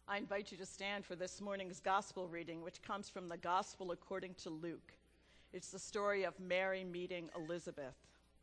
I invite you to stand for this morning's gospel reading, which comes from the Gospel according to Luke. It's the story of Mary meeting Elizabeth.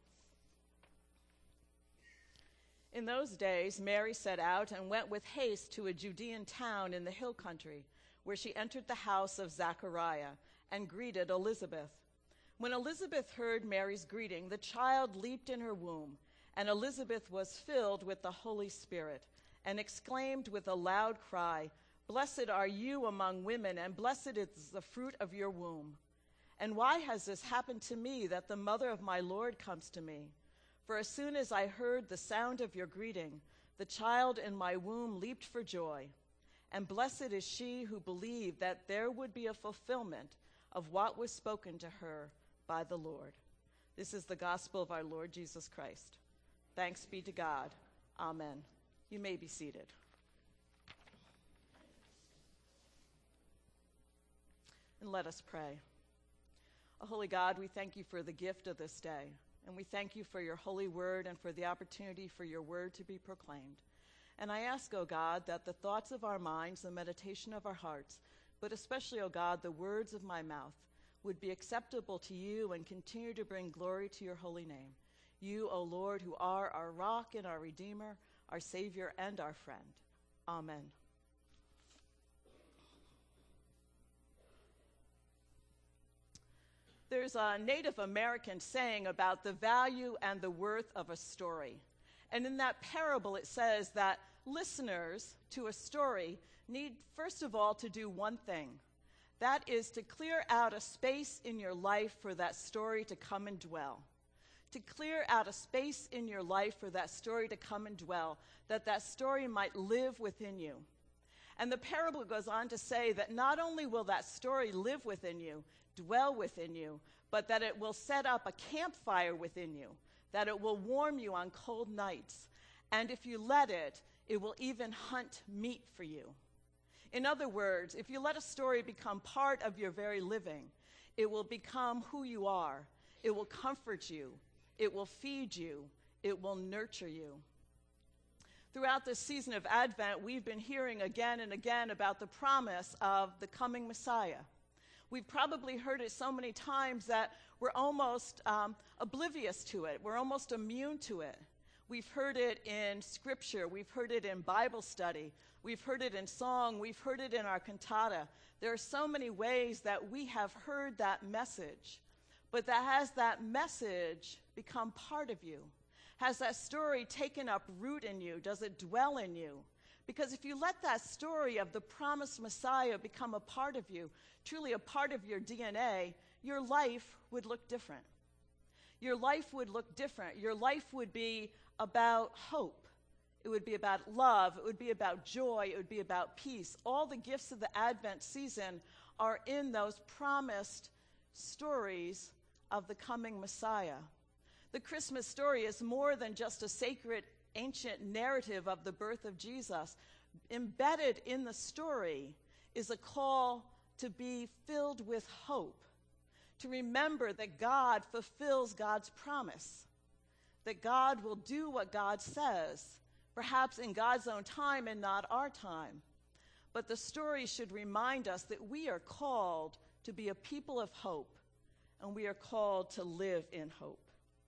In those days, Mary set out and went with haste to a Judean town in the hill country, where she entered the house of Zachariah and greeted Elizabeth. When Elizabeth heard Mary's greeting, the child leaped in her womb, and Elizabeth was filled with the Holy Spirit, and exclaimed with a loud cry, "Blessed are you among women, and blessed is the fruit of your womb. And why has this happened to me, that the mother of my Lord comes to me? For as soon as I heard the sound of your greeting, the child in my womb leaped for joy. And blessed is she who believed that there would be a fulfillment of what was spoken to her by the Lord." This is the gospel of our Lord Jesus Christ. Thanks be to God. Amen. You may be seated. And let us pray. O holy God, we thank you for the gift of this day, and we thank you for your holy word and for the opportunity for your word to be proclaimed. And I ask, O God, that the thoughts of our minds, the meditation of our hearts, but especially, O God, the words of my mouth, would be acceptable to you and continue to bring glory to your holy name. You, O Lord, who are our rock and our redeemer, our Savior and our friend. Amen. There's a Native American saying about the value and the worth of a story. And in that parable, it says that listeners to a story need, first of all, to do one thing. That is to clear out a space in your life for that story to come and dwell. To clear out a space in your life for that story to come and dwell, that that story might live within you. And the parable goes on to say that not only will that story live within you, dwell within you, but that it will set up a campfire within you, that it will warm you on cold nights, and if you let it, it will even hunt meat for you. In other words, if you let a story become part of your very living, it will become who you are. It will comfort you. It will feed you. It will nurture you. Throughout this season of Advent, we've been hearing again and again about the promise of the coming Messiah. We've probably heard it so many times that we're almost oblivious to it. We're almost immune to it. We've heard it in Scripture. We've heard it in Bible study. We've heard it in song. We've heard it in our cantata. There are so many ways that we have heard that message. But that has that message become part of you? Has that story taken up root in you? Does it dwell in you? Because if you let that story of the promised Messiah become a part of you, truly a part of your DNA, your life would look different. Your life would look different. Your life would be about hope. It would be about love. It would be about joy. It would be about peace. All the gifts of the Advent season are in those promised stories of the coming Messiah. The Christmas story is more than just a sacred ancient narrative of the birth of Jesus. Embedded in the story is a call to be filled with hope, to remember that God fulfills God's promise, that God will do what God says, perhaps in God's own time and not our time. But the story should remind us that we are called to be a people of hope, and we are called to live in hope.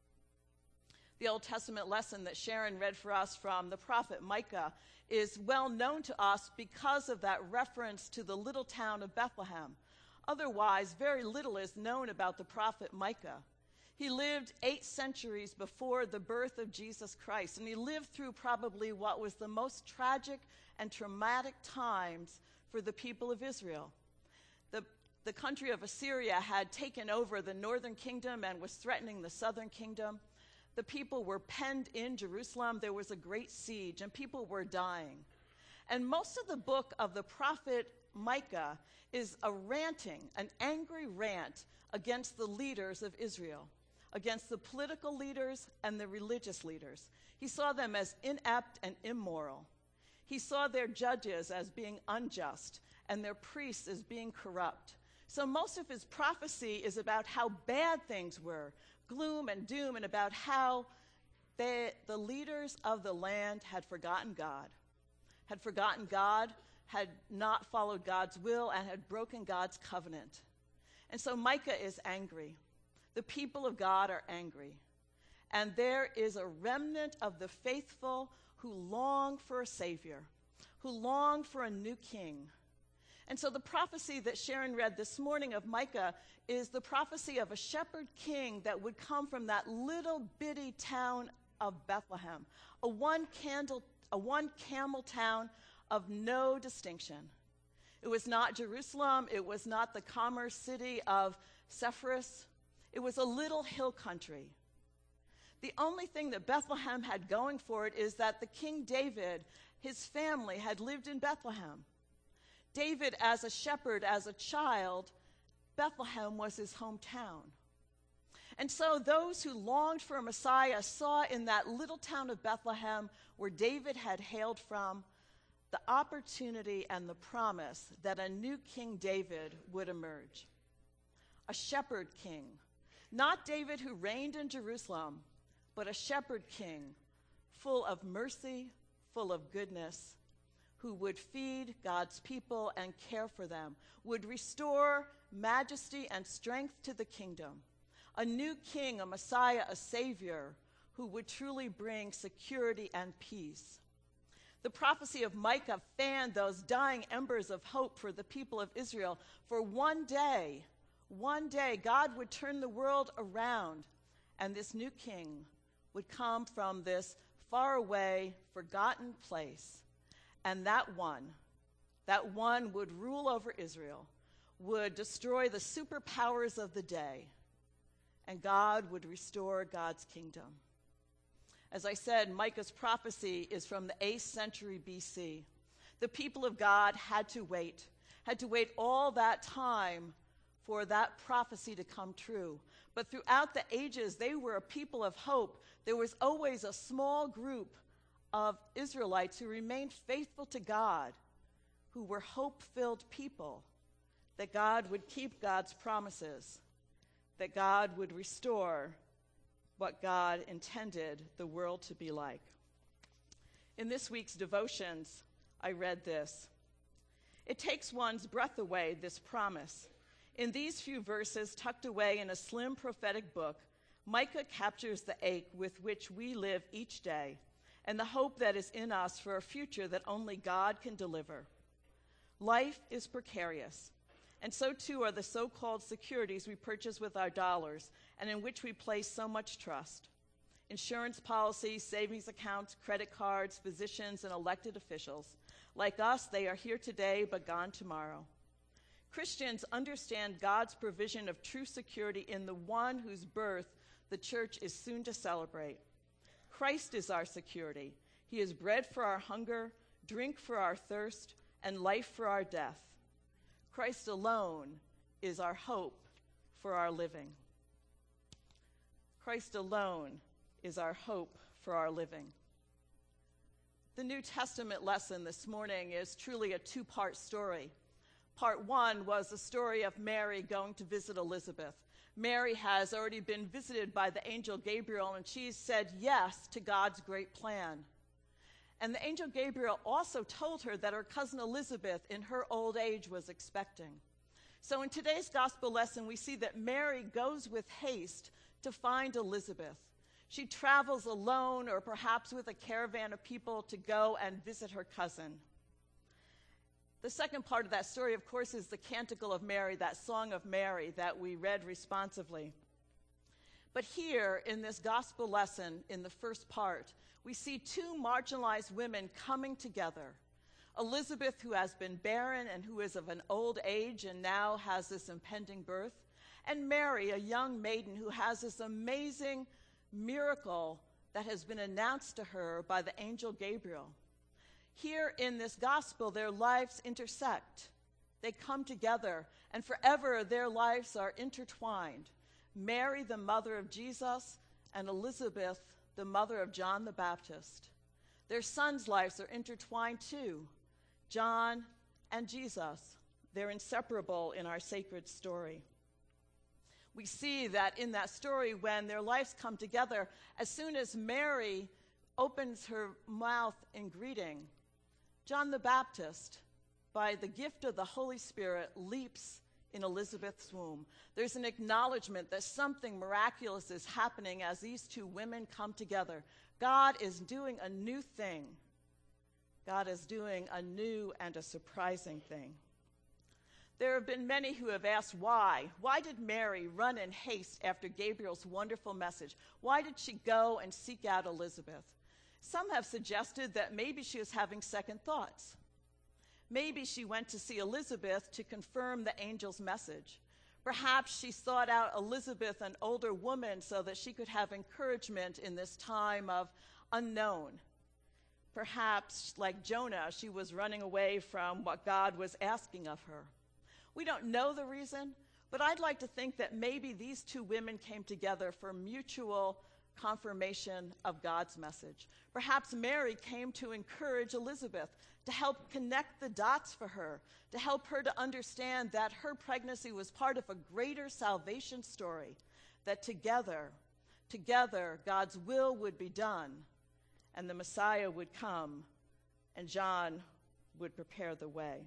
The Old Testament lesson that Sharon read for us from the prophet Micah is well known to us because of that reference to the little town of Bethlehem. Otherwise, very little is known about the prophet Micah. He lived 8 centuries before the birth of Jesus Christ, and he lived through probably what was the most tragic and traumatic times for the people of Israel. The country of Assyria had taken over the northern kingdom and was threatening the southern kingdom. The people were penned in Jerusalem. There was a great siege, and people were dying. And most of the book of the prophet Micah is an angry rant against the leaders of Israel, against the political leaders and the religious leaders. He saw them as inept and immoral. He saw their judges as being unjust and their priests as being corrupt. So most of his prophecy is about how bad things were, gloom and doom, and about how the leaders of the land had forgotten God, had not followed God's will and had broken God's covenant. And so Micah is angry. The people of God are angry. And there is a remnant of the faithful who long for a Savior, who long for a new king. And so the prophecy that Sharon read this morning of Micah is the prophecy of a shepherd king that would come from that little bitty town of Bethlehem, a one camel town of no distinction. It was not Jerusalem. It was not the commerce city of Sepphoris. It was a little hill country. The only thing that Bethlehem had going for it is that the King David, his family, had lived in Bethlehem. David, as a shepherd, as a child, Bethlehem was his hometown. And so those who longed for a Messiah saw in that little town of Bethlehem, where David had hailed from, the opportunity and the promise that a new King David would emerge. A shepherd king. Not David who reigned in Jerusalem, but a shepherd king, full of mercy, full of goodness, who would feed God's people and care for them, would restore majesty and strength to the kingdom. A new king, a Messiah, a Savior, who would truly bring security and peace. The prophecy of Micah fanned those dying embers of hope for the people of Israel. For one day, God would turn the world around, and this new king would come from this faraway, forgotten place. And that one would rule over Israel, would destroy the superpowers of the day, and God would restore God's kingdom. As I said, Micah's prophecy is from the 8th century BC. The people of God had to wait all that time for that prophecy to come true. But throughout the ages, they were a people of hope. There was always a small group of Israelites who remained faithful to God, who were hope-filled people, that God would keep God's promises, that God would restore what God intended the world to be like. In this week's devotions, I read this. It takes one's breath away, this promise. In these few verses, tucked away in a slim prophetic book, Micah captures the ache with which we live each day, and the hope that is in us for a future that only God can deliver. Life is precarious, and so too are the so-called securities we purchase with our dollars and in which we place so much trust. Insurance policies, savings accounts, credit cards, physicians, and elected officials. Like us, they are here today but gone tomorrow. Christians understand God's provision of true security in the one whose birth the church is soon to celebrate. Christ is our security. He is bread for our hunger, drink for our thirst, and life for our death. Christ alone is our hope for our living. Christ alone is our hope for our living. The New Testament lesson this morning is truly a two-part story. Part one was the story of Mary going to visit Elizabeth. Mary has already been visited by the angel Gabriel, and she's said yes to God's great plan. And the angel Gabriel also told her that her cousin Elizabeth in her old age was expecting. So in today's gospel lesson, we see that Mary goes with haste to find Elizabeth. She travels alone or perhaps with a caravan of people to go and visit her cousin. The second part of that story, of course, is the Canticle of Mary, that Song of Mary that we read responsively. But here in this gospel lesson, in the first part, we see two marginalized women coming together. Elizabeth, who has been barren and who is of an old age and now has this impending birth, and Mary, a young maiden who has this amazing miracle that has been announced to her by the angel Gabriel. Here in this gospel, their lives intersect. They come together, and forever their lives are intertwined. Mary, the mother of Jesus, and Elizabeth, the mother of John the Baptist. Their sons' lives are intertwined too. John and Jesus, they're inseparable in our sacred story. We see that in that story, when their lives come together, as soon as Mary opens her mouth in greeting, John the Baptist by the gift of the Holy Spirit, leaps in Elizabeth's womb. There's an acknowledgement that something miraculous is happening as these two women come together. God is doing a new thing. God is doing a new and a surprising thing. There have been many who have asked why. Why did Mary run in haste after Gabriel's wonderful message? Why did she go and seek out Elizabeth? Some have suggested that maybe she was having second thoughts. Maybe she went to see Elizabeth to confirm the angel's message. Perhaps she sought out Elizabeth, an older woman, so that she could have encouragement in this time of unknown. Perhaps, like Jonah, she was running away from what God was asking of her. We don't know the reason, but I'd like to think that maybe these two women came together for mutual confirmation of God's message. Perhaps Mary came to encourage Elizabeth, to help connect the dots for her, to help her to understand that her pregnancy was part of a greater salvation story, that together, God's will would be done, and the Messiah would come, and John would prepare the way.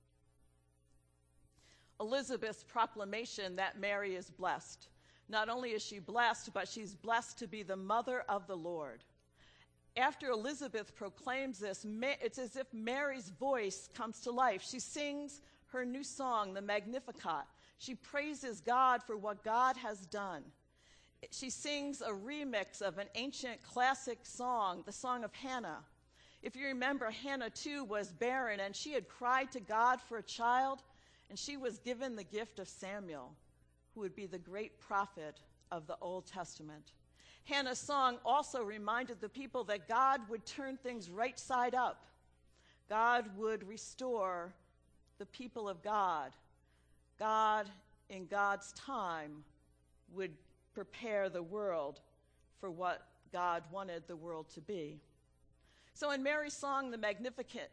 Elizabeth's proclamation that Mary is blessed. Not only is she blessed, but she's blessed to be the mother of the Lord. After Elizabeth proclaims this, it's as if Mary's voice comes to life. She sings her new song, the Magnificat. She praises God for what God has done. She sings a remix of an ancient classic song, the Song of Hannah. If you remember, Hannah too was barren, and she had cried to God for a child, and she was given the gift of Samuel, who would be the great prophet of the Old Testament. Hannah's song also reminded the people that God would turn things right side up. God would restore the people of God. God, in God's time, would prepare the world for what God wanted the world to be. So in Mary's song, the Magnificat,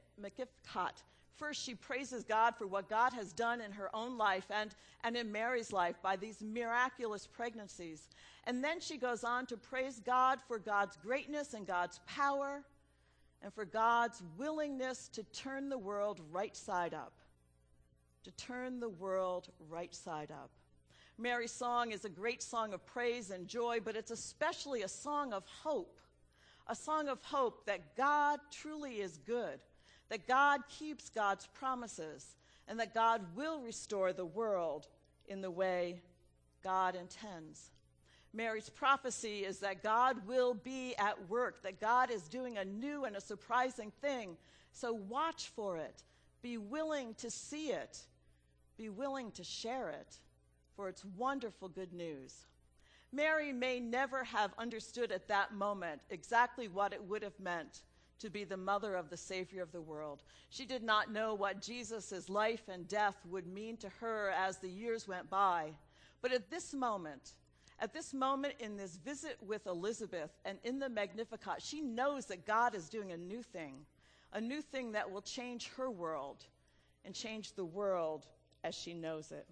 first she praises God for what God has done in her own life and in Mary's life by these miraculous pregnancies. And then she goes on to praise God for God's greatness and God's power and for God's willingness to turn the world right side up. To turn the world right side up. Mary's song is a great song of praise and joy, but it's especially a song of hope. A song of hope that God truly is good, that God keeps God's promises, and that God will restore the world in the way God intends. Mary's prophecy is that God will be at work, that God is doing a new and a surprising thing. So watch for it. Be willing to see it. Be willing to share it, for it's wonderful good news. Mary may never have understood at that moment exactly what it would have meant to be the mother of the Savior of the world. She did not know what Jesus' life and death would mean to her as the years went by. But at this moment in this visit with Elizabeth and in the Magnificat, she knows that God is doing a new thing that will change her world and change the world as she knows it.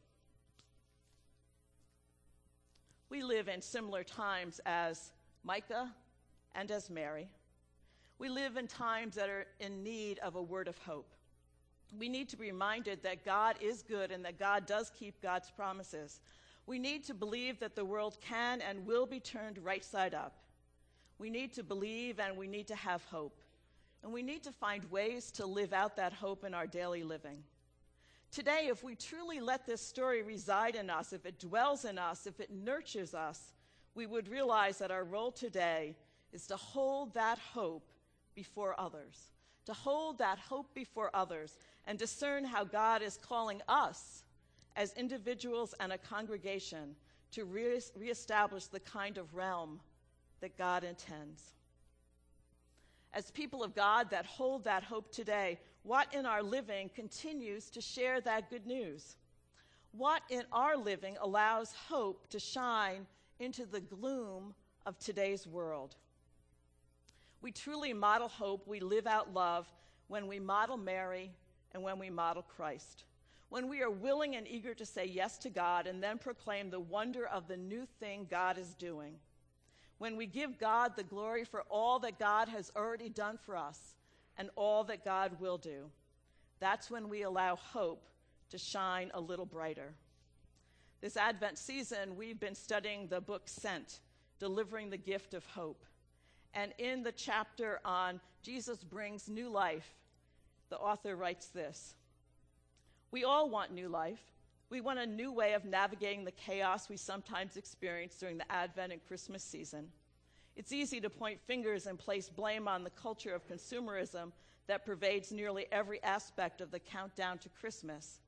We live in similar times as Micah and as Mary. We live in times that are in need of a word of hope. We need to be reminded that God is good and that God does keep God's promises. We need to believe that the world can and will be turned right side up. We need to believe and we need to have hope. And we need to find ways to live out that hope in our daily living. Today, if we truly let this story reside in us, if it dwells in us, if it nurtures us, we would realize that our role today is to hold that hope before others, to hold that hope before others and discern how God is calling us as individuals and a congregation to reestablish the kind of realm that God intends. As people of God that hold that hope today, what in our living continues to share that good news? What in our living allows hope to shine into the gloom of today's world? We truly model hope, we live out love when we model Mary and when we model Christ. When we are willing and eager to say yes to God and then proclaim the wonder of the new thing God is doing. When we give God the glory for all that God has already done for us and all that God will do. That's when we allow hope to shine a little brighter. This Advent season, we've been studying the book Sent, Delivering the Gift of Hope. And in the chapter on Jesus brings new life, the author writes this: "We all want new life. We want a new way of navigating the chaos we sometimes experience during the Advent and Christmas season. It's easy to point fingers and place blame on the culture of consumerism that pervades nearly every aspect of the countdown to Christmas.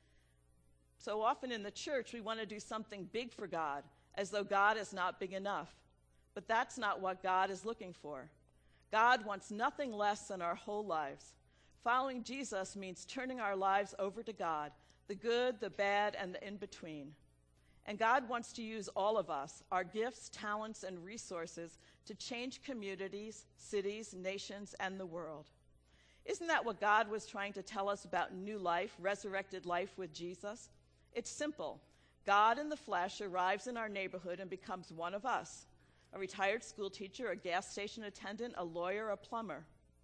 So often in the church, we want to do something big for God, as though God is not big enough. But that's not what God is looking for. God wants nothing less than our whole lives. Following Jesus means turning our lives over to God, the good, the bad, and the in-between. And God wants to use all of us, our gifts, talents, and resources to change communities, cities, nations, and the world. Isn't that what God was trying to tell us about new life, resurrected life with Jesus? It's simple. God in the flesh arrives in our neighborhood and becomes one of us, a retired school teacher, a gas station attendant, a lawyer, a plumber.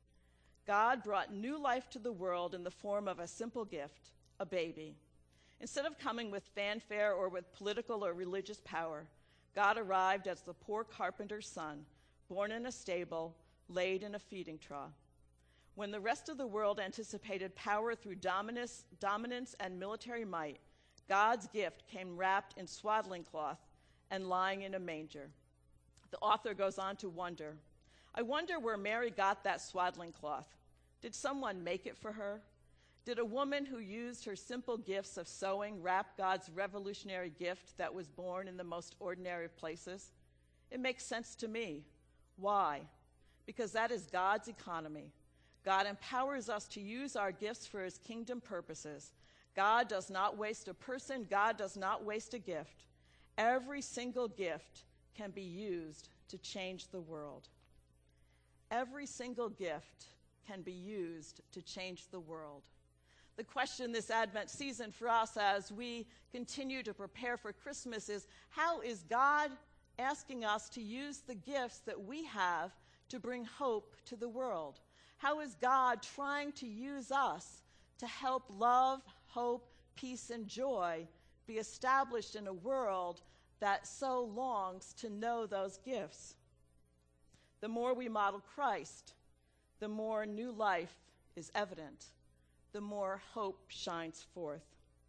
God brought new life to the world in the form of a simple gift, a baby. Instead of coming with fanfare or with political or religious power, God arrived as the poor carpenter's son, born in a stable, laid in a feeding trough. When the rest of the world anticipated power through dominance and military might, God's gift came wrapped in swaddling cloth and lying in a manger." The author goes on to wonder, I wonder where Mary got that swaddling cloth. Did someone make it for her? Did a woman who used her simple gifts of sewing wrap God's revolutionary gift that was born in the most ordinary of places? It makes sense to me. Why? Because that is God's economy. God empowers us to use our gifts for his kingdom purposes. God does not waste a person. God does not waste a gift. Every single gift can be used to change the world. Every single gift can be used to change the world. The question this Advent season for us as we continue to prepare for Christmas is, how is God asking us to use the gifts that we have to bring hope to the world? How is God trying to use us to help love, hope, peace, and joy be established in a world that so longs to know those gifts? The more we model Christ, the more new life is evident, the more hope shines forth.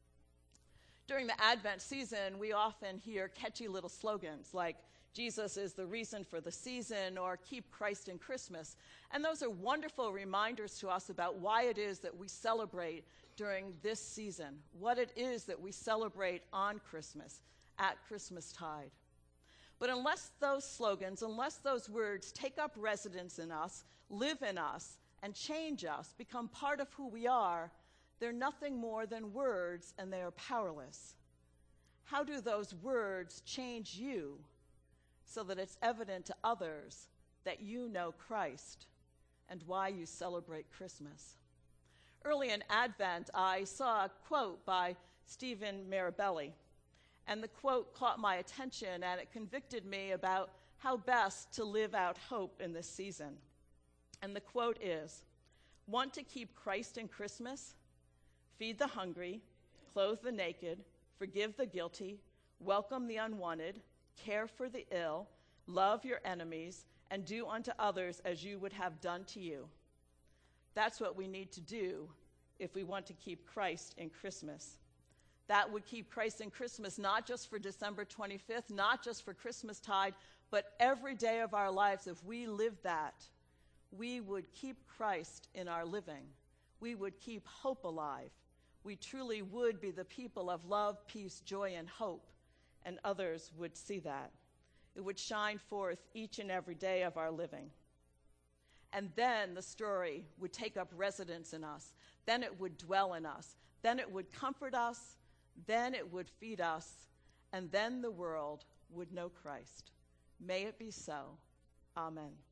During the Advent season, we often hear catchy little slogans like, Jesus is the reason for the season, or keep Christ in Christmas. And those are wonderful reminders to us about why it is that we celebrate during this season, what it is that we celebrate on Christmas, at Christmastide. But unless those slogans, unless those words take up residence in us, live in us, and change us, become part of who we are, they're nothing more than words, and they are powerless. How do those words change you so that it's evident to others that you know Christ and why you celebrate Christmas? Early in Advent, I saw a quote by Stephen Mirabelli, and the quote caught my attention, and it convicted me about how best to live out hope in this season. And the quote is, "Want to keep Christ in Christmas? Feed the hungry, clothe the naked, forgive the guilty, welcome the unwanted, care for the ill, love your enemies, and do unto others as you would have done to you." That's what we need to do if we want to keep Christ in Christmas. That would keep Christ in Christmas not just for December 25th, not just for Christmastide, but every day of our lives. If we live that, we would keep Christ in our living. We would keep hope alive. We truly would be the people of love, peace, joy, and hope, and others would see that. It would shine forth each and every day of our living. And then the story would take up residence in us. Then it would dwell in us. Then it would comfort us. Then it would feed us. And then the world would know Christ. May it be so. Amen.